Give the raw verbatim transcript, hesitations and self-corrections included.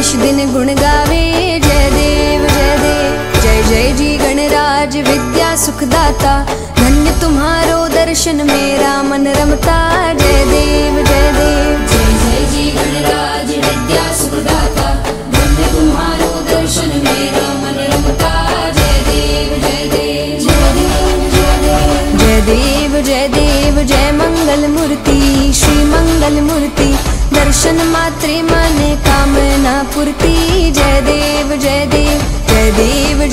निश दिन गुण गावे। जय देव जय देव जय जय जी गणराज विद्या सुखदाता, धन्य तुम्हारो दर्शन मेरा मन रमता। जय देव जय देव जय जय जी गणराज विद्या सुखदाता, धन्य तुम्हारो दर्शन मेरा मन रमता। जय देव जय देव जय देव जय देव जय देव जय देव जय मंगल मूर्ति श्री मंगल मूर्ति, दर्शन मात्रे मन कामना पूर्ति। जय देव जय देव